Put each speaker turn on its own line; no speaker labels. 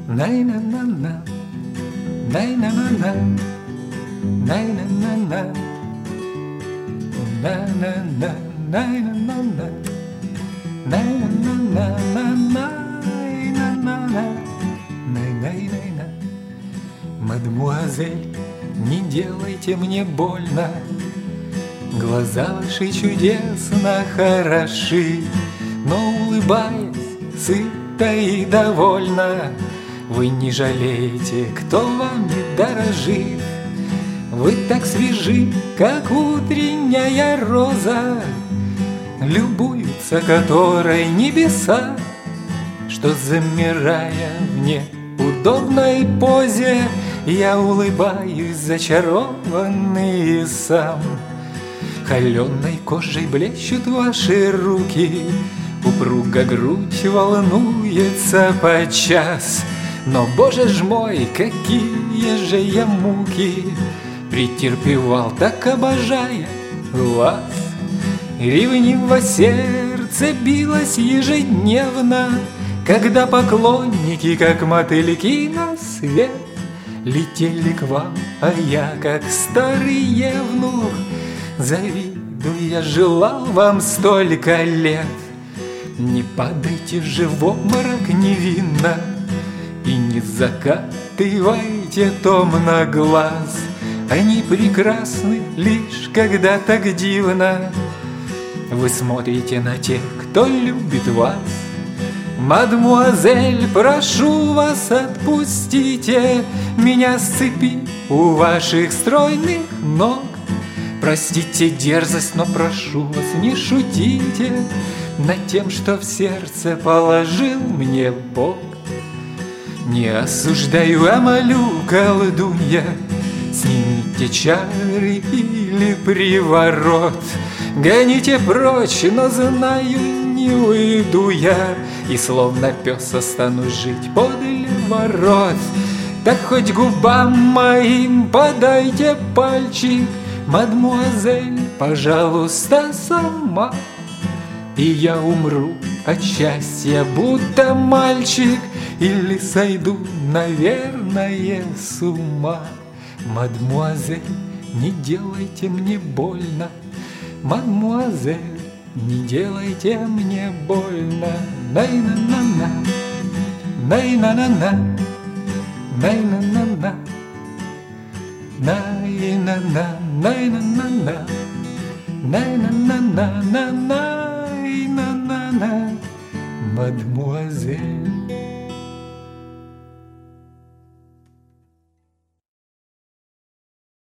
най-на-на-на, най-на-на-на, най-на-на-на, на-на-на, най-на-на-на, най-на-на-на, най-на-на-на, най-най-най-на. Мадемуазель, не делайте мне больно, глаза ваши чудесно хороши, но улыбаясь сыто и довольно, вы не жалеете, кто вами дорожит. Вы так свежи, как утренняя роза, любуются которой небеса, что, замирая в неудобной позе, я улыбаюсь, зачарованный и сам. Холеной кожей блещут ваши руки, упруга грудь волнуется подчас. Но, Боже ж мой, какие же я муки претерпевал, так обожая вас. Ревниво сердце билось ежедневно, когда поклонники, как мотыльки на свет, летели к вам, а я, как старый евнух, завидуя, желал вам столько лет. Не падайте же в обморок невинно и не закатывайте томно глаз. Они прекрасны лишь когда так дивно вы смотрите на тех, кто любит вас. Мадемуазель, прошу вас, отпустите меня с цепи у ваших стройных ног. Простите дерзость, но прошу вас, не шутите над тем, что в сердце положил мне Бог. Не осуждаю, а молю, колдунья, снимите чары или приворот. Гоните прочь, но знаю, не уйду я, и словно пес останусь жить подле ворот. Так хоть губам моим подайте пальчик, мадемуазель, пожалуйста, сама, и я умру от счастья, будто мальчик, или сойду, наверное, с ума. Мадемуазель, не делайте мне больно, мадемуазель, не делайте мне больно. Най-на-на-на, най-на-на-на, най-на-на-на, най-на-на, най-на-на-на, най-на-на-на, най-на-на-на, мадемуазель.